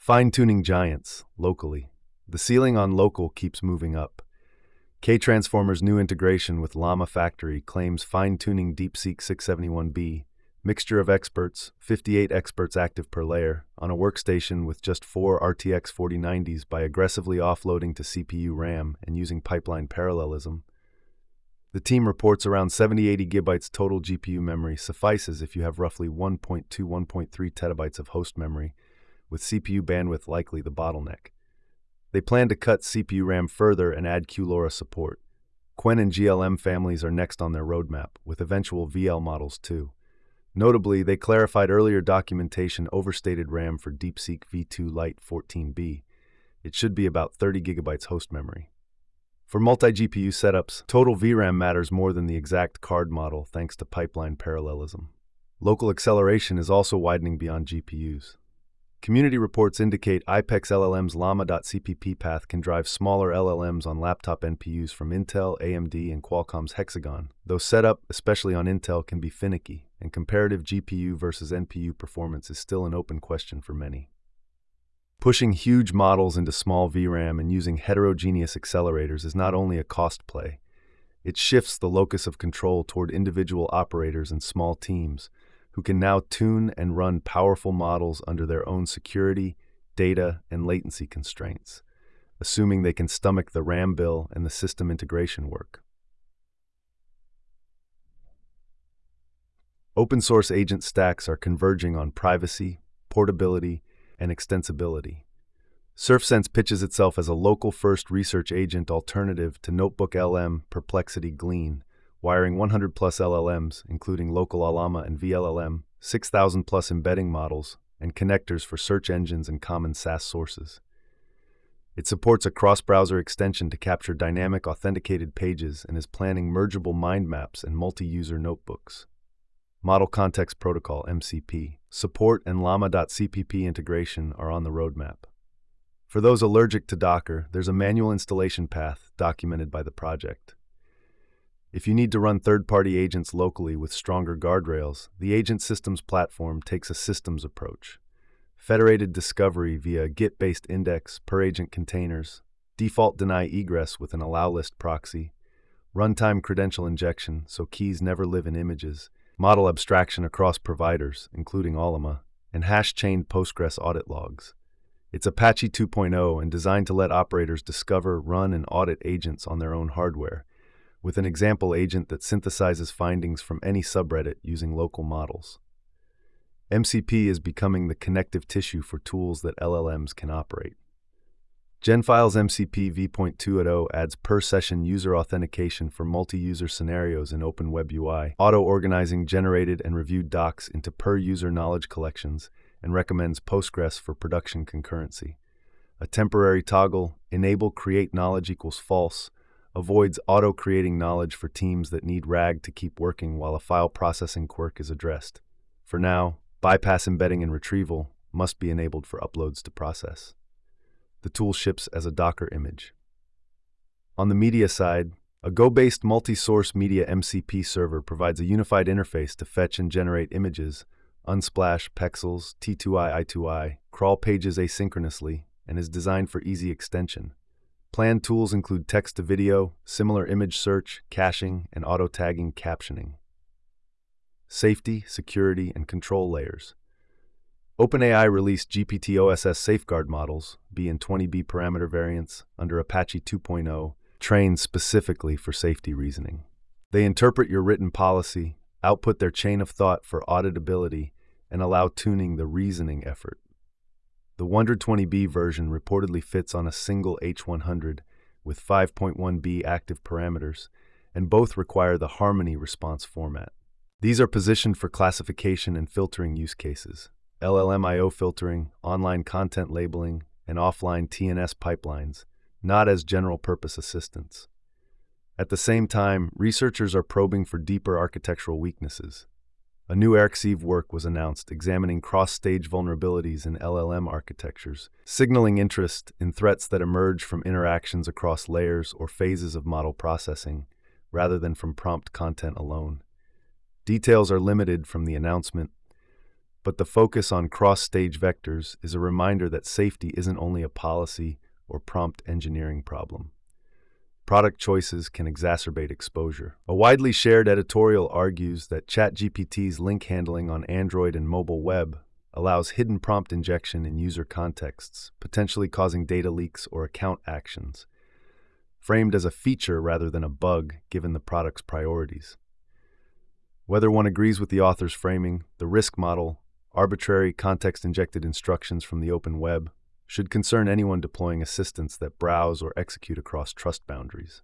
Fine-tuning giants, locally. The ceiling on local keeps moving up. K-Transformer's new integration with Llama Factory claims fine-tuning DeepSeek 671B, mixture of experts, 58 experts active per layer, on a workstation with just 4 RTX 4090s by aggressively offloading to CPU RAM and using pipeline parallelism. The team reports around 70-80 GB total GPU memory suffices if you have roughly 1.2-1.3 terabytes of host memory, with CPU bandwidth likely the bottleneck. They plan to cut CPU RAM further and add QLoRa support. Qwen and GLM families are next on their roadmap, with eventual VL models too. Notably, they clarified earlier documentation overstated RAM for DeepSeek V2 Lite 14B. It should be about 30 GB host memory. For multi-GPU setups, total VRAM matters more than the exact card model thanks to pipeline parallelism. Local acceleration is also widening beyond GPUs. Community reports indicate IPEX LLM's Llama.cpp path can drive smaller LLMs on laptop NPUs from Intel, AMD, and Qualcomm's Hexagon, though setup, especially on Intel, can be finicky, and comparative GPU versus NPU performance is still an open question for many. Pushing huge models into small VRAM and using heterogeneous accelerators is not only a cost play, it shifts the locus of control toward individual operators and small teams, who can now tune and run powerful models under their own security, data, and latency constraints, assuming they can stomach the RAM bill and the system integration work. Open-source agent stacks are converging on privacy, portability, and extensibility. SurfSense pitches itself as a local-first research agent alternative to NotebookLM, Perplexity, Glean, wiring 100-plus LLMs, including local Llama and VLLM, 6,000-plus embedding models, and connectors for search engines and common SaaS sources. It supports a cross-browser extension to capture dynamic authenticated pages and is planning mergeable mind maps and multi-user notebooks. Model Context Protocol, MCP, support and Llama.cpp integration are on the roadmap. For those allergic to Docker, there's a manual installation path documented by the project. If you need to run third-party agents locally with stronger guardrails, the Agent Systems platform takes a systems approach. Federated discovery via Git-based index, per-agent containers, default deny egress with an allow list proxy, runtime credential injection so keys never live in images, model abstraction across providers, including Ollama, and hash-chained Postgres audit logs. It's Apache 2.0 and designed to let operators discover, run, and audit agents on their own hardware, with an example agent that synthesizes findings from any subreddit using local models. MCP is becoming the connective tissue for tools that LLMs can operate. GenFile's MCP v.2.0 adds per-session user authentication for multi-user scenarios in OpenWebUI, auto-organizing generated and reviewed docs into per-user knowledge collections, and recommends Postgres for production concurrency. A temporary toggle, enable create knowledge equals false, avoids auto-creating knowledge for teams that need RAG to keep working while a file processing quirk is addressed. For now, bypass embedding and retrieval must be enabled for uploads to process. The tool ships as a Docker image. On the media side, a Go-based multi-source media MCP server provides a unified interface to fetch and generate images, Unsplash, Pexels, T2i, I2i, crawl pages asynchronously, and is designed for easy extension. Planned tools include text-to-video, similar image search, caching, and auto-tagging captioning. Safety, security, and control layers. OpenAI released GPT-OSS safeguard models, B and 20B parameter variants, under Apache 2.0, trained specifically for safety reasoning. They interpret your written policy, output their chain of thought for auditability, and allow tuning the reasoning effort. The 120B version reportedly fits on a single H100 with 5.1B active parameters, and both require the Harmony response format. These are positioned for classification and filtering use cases, LLM-IO filtering, online content labeling, and offline TNS pipelines, not as general-purpose assistants. At the same time, researchers are probing for deeper architectural weaknesses. A new Arxiv work was announced examining cross-stage vulnerabilities in LLM architectures, signaling interest in threats that emerge from interactions across layers or phases of model processing, rather than from prompt content alone. Details are limited from the announcement, But the focus on cross-stage vectors is a reminder that safety isn't only a policy or prompt engineering problem. Product choices can exacerbate exposure. A widely shared editorial argues that ChatGPT's link handling on Android and mobile web allows hidden prompt injection in user contexts, potentially causing data leaks or account actions, framed as a feature rather than a bug given the product's priorities. Whether one agrees with the author's framing, the risk model, arbitrary context-injected instructions from the open web, should concern anyone deploying assistants that browse or execute across trust boundaries.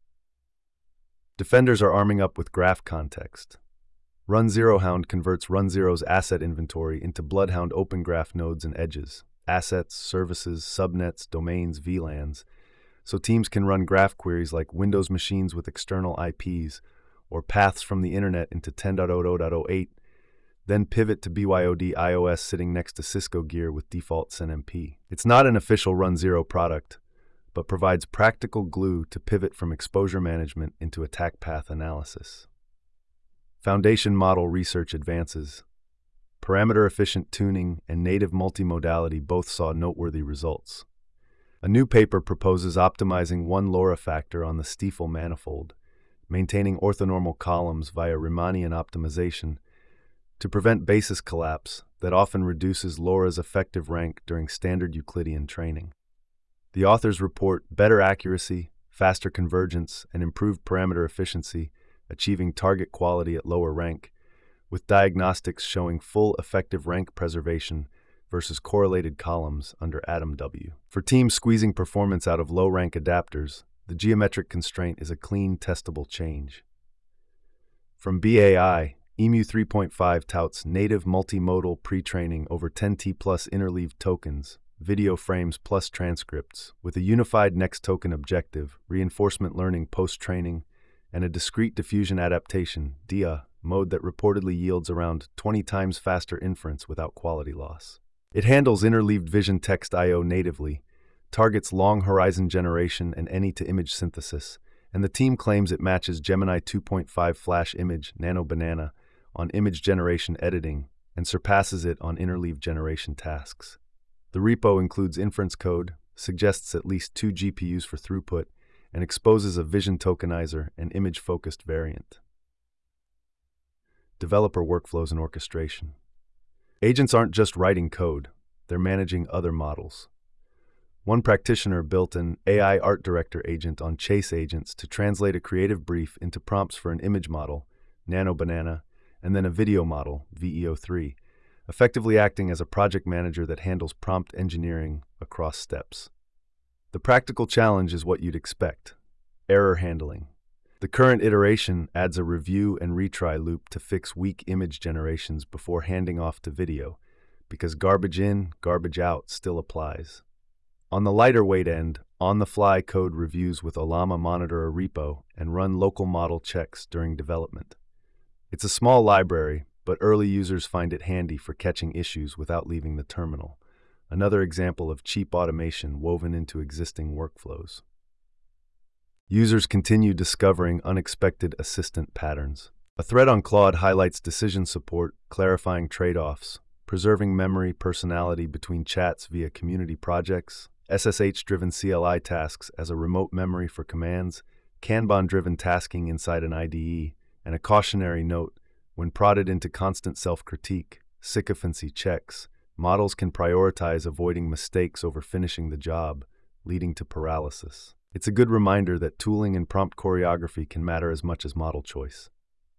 Defenders are arming up with graph context. Run0hound converts Run0's asset inventory into Bloodhound open graph nodes and edges, assets, services, subnets, domains, VLANs, so teams can run graph queries like Windows machines with external IPs or paths from the internet into 10.0.0.08, then pivot to BYOD iOS sitting next to Cisco gear with default SNMP. It's not an official Run0 product, but provides practical glue to pivot from exposure management into attack path analysis. Foundation model research advances. Parameter-efficient tuning and native multimodality both saw noteworthy results. A new paper proposes optimizing one LoRa factor on the Stiefel manifold, maintaining orthonormal columns via Riemannian optimization, to prevent basis collapse that often reduces LoRa's effective rank during standard Euclidean training. The authors report better accuracy, faster convergence, and improved parameter efficiency, achieving target quality at lower rank, with diagnostics showing full effective rank preservation versus correlated columns under AtomW. For teams squeezing performance out of low-rank adapters, the geometric constraint is a clean, testable change. From BAI, EMU 3.5 touts native multimodal pre-training over 10T plus interleaved tokens, video frames plus transcripts, with a unified next token objective, reinforcement learning post-training, and a discrete diffusion adaptation (DIA) mode that reportedly yields around 20 times faster inference without quality loss. It handles interleaved vision text I/O natively, targets long horizon generation and any-to-image synthesis, and the team claims it matches Gemini 2.5 Flash Image Nano Banana on image generation editing and surpasses it on interleave generation tasks. The repo includes inference code, suggests at least 2 GPUs for throughput, and exposes a vision tokenizer and image-focused variant. Developer workflows and orchestration. Agents aren't just writing code, they're managing other models. One practitioner built an AI art director agent on Chase Agents to translate a creative brief into prompts for an image model, Nano Banana, and then a video model, VEO3, effectively acting as a project manager that handles prompt engineering across steps. The practical challenge is what you'd expect: error handling. The current iteration adds a review and retry loop to fix weak image generations before handing off to video, because garbage in, garbage out still applies. On the lighter weight end, on-the-fly code reviews with Ollama monitor a repo and run local model checks during development. It's a small library, but early users find it handy for catching issues without leaving the terminal. Another example of cheap automation woven into existing workflows. Users continue discovering unexpected assistant patterns. A thread on Claude highlights decision support, clarifying trade-offs, preserving memory personality between chats via community projects, SSH-driven CLI tasks as a remote memory for commands, Kanban-driven tasking inside an IDE, and a cautionary note: when prodded into constant self-critique, sycophancy checks, models can prioritize avoiding mistakes over finishing the job, leading to paralysis. It's a good reminder that tooling and prompt choreography can matter as much as model choice.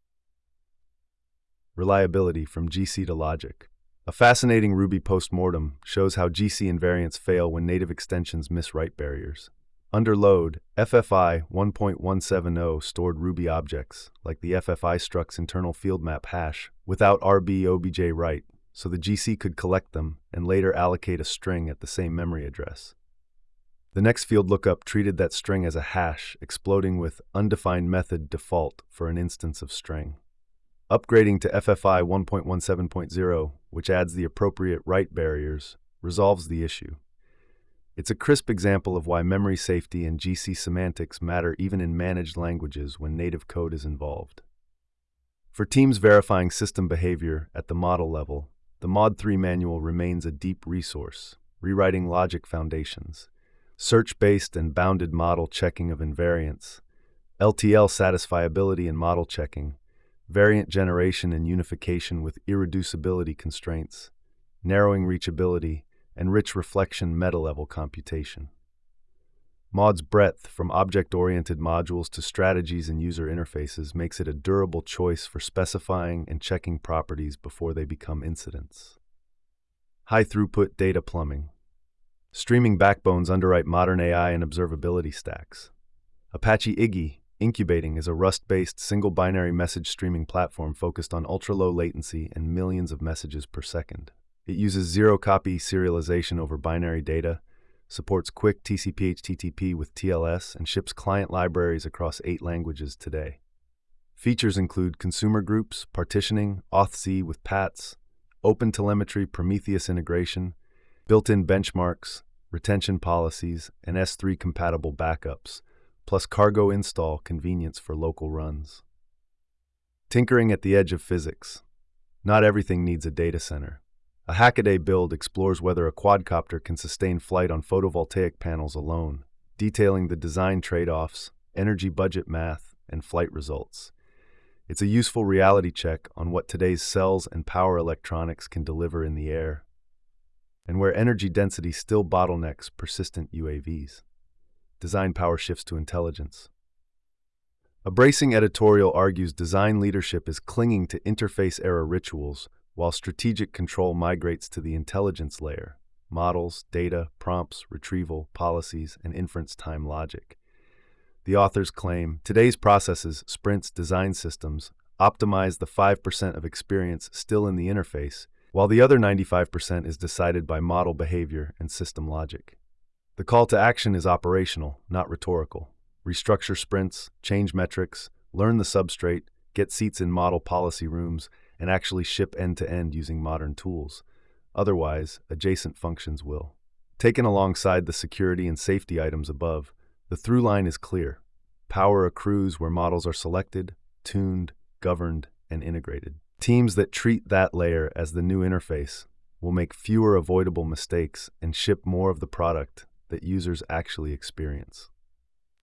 Reliability from GC to logic. A fascinating Ruby postmortem shows how GC invariants fail when native extensions miss write barriers. Under load, FFI 1.170 stored Ruby objects, like the FFI struct's internal field map hash, without RB/OBJ write, so the GC could collect them and later allocate a string at the same memory address. The next field lookup treated that string as a hash, exploding with undefined method default for an instance of string. Upgrading to FFI 1.17.0, which adds the appropriate write barriers, resolves the issue. It's a crisp example of why memory safety and GC semantics matter even in managed languages when native code is involved. For teams verifying system behavior at the model level, the Mod 3 manual remains a deep resource, rewriting logic foundations, search-based and bounded model checking of invariants, LTL satisfiability and model checking, variant generation and unification with irreducibility constraints, narrowing reachability, and rich reflection meta-level computation. Mod's breadth, from object-oriented modules to strategies and user interfaces, makes it a durable choice for specifying and checking properties before they become incidents. High-throughput data plumbing. Streaming backbones underwrite modern AI and observability stacks. Apache Iggy Incubating is a Rust-based single-binary message streaming platform focused on ultra-low latency and millions of messages per second. It uses zero-copy serialization over binary data, supports quick TCP/HTTP with TLS, and ships client libraries across 8 languages today. Features include consumer groups, partitioning, auth-c with PATs, OpenTelemetry Prometheus integration, built-in benchmarks, retention policies, and S3-compatible backups, plus cargo install convenience for local runs. Tinkering at the edge of physics. Not everything needs a data center. A Hackaday build explores whether a quadcopter can sustain flight on photovoltaic panels alone, detailing the design trade-offs, energy budget math, and flight results. It's a useful reality check on what today's cells and power electronics can deliver in the air, and where energy density still bottlenecks persistent UAVs. Design power shifts to intelligence. A bracing editorial argues design leadership is clinging to interface-era rituals, while strategic control migrates to the intelligence layer: models, data, prompts, retrieval, policies, and inference time logic. The authors claim today's processes, sprints, design systems optimize the 5% of experience still in the interface, while the other 95% is decided by model behavior and system logic. The call to action is operational, not rhetorical. Restructure sprints, change metrics, learn the substrate, get seats in model policy rooms, and actually ship end-to-end using modern tools. Otherwise, adjacent functions will. Taken alongside the security and safety items above, the through line is clear. Power accrues where models are selected, tuned, governed, and integrated. Teams that treat that layer as the new interface will make fewer avoidable mistakes and ship more of the product that users actually experience.